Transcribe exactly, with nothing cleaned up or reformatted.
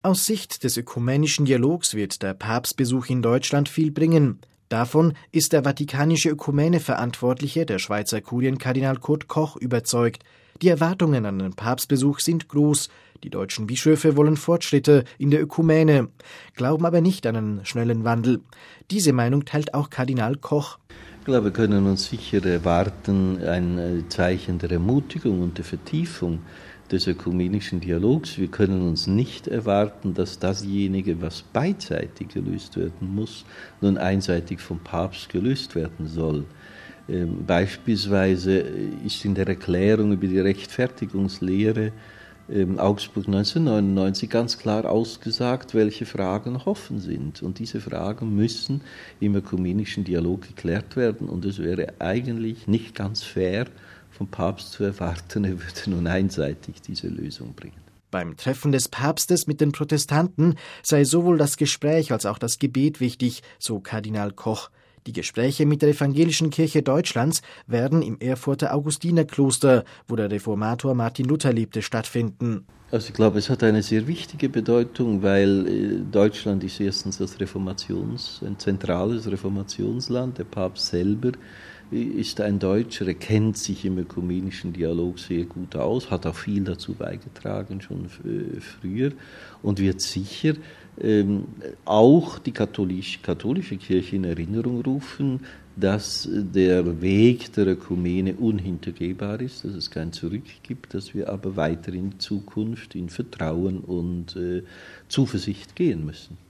Aus Sicht des ökumenischen Dialogs wird der Papstbesuch in Deutschland viel bringen. Davon ist der vatikanische Ökumene-Verantwortliche, der Schweizer Kurienkardinal Kurt Koch, überzeugt. Die Erwartungen an den Papstbesuch sind groß. Die deutschen Bischöfe wollen Fortschritte in der Ökumene, glauben aber nicht an einen schnellen Wandel. Diese Meinung teilt auch Kardinal Koch. Ich glaube, wir können uns sicher erwarten, ein Zeichen der Ermutigung und der Vertiefung des ökumenischen Dialogs. Wir können uns nicht erwarten, dass dasjenige, was beidseitig gelöst werden muss, nun einseitig vom Papst gelöst werden soll. Ähm, beispielsweise ist in der Erklärung über die Rechtfertigungslehre ähm, Augsburg neunzehnhundertneunundneunzig ganz klar ausgesagt, welche Fragen noch offen sind. Und diese Fragen müssen im ökumenischen Dialog geklärt werden. Und es wäre eigentlich nicht ganz fair, vom Papst zu erwarten, er würde nun einseitig diese Lösung bringen. Beim Treffen des Papstes mit den Protestanten sei sowohl das Gespräch als auch das Gebet wichtig, so Kardinal Koch. Die Gespräche mit der Evangelischen Kirche Deutschlands werden im Erfurter Augustinerkloster, wo der Reformator Martin Luther lebte, stattfinden. Also ich glaube, es hat eine sehr wichtige Bedeutung, weil Deutschland ist erstens das Reformations, ein zentrales Reformationsland. Der Papst selber ist ein Deutscher, er kennt sich im ökumenischen Dialog sehr gut aus, hat auch viel dazu beigetragen, schon früher, und wird sicher ähm, auch die katholisch, katholische Kirche in Erinnerung rufen, dass der Weg der Ökumene unhintergehbar ist, dass es kein Zurück gibt, dass wir aber weiter in Zukunft in Vertrauen und äh, Zuversicht gehen müssen.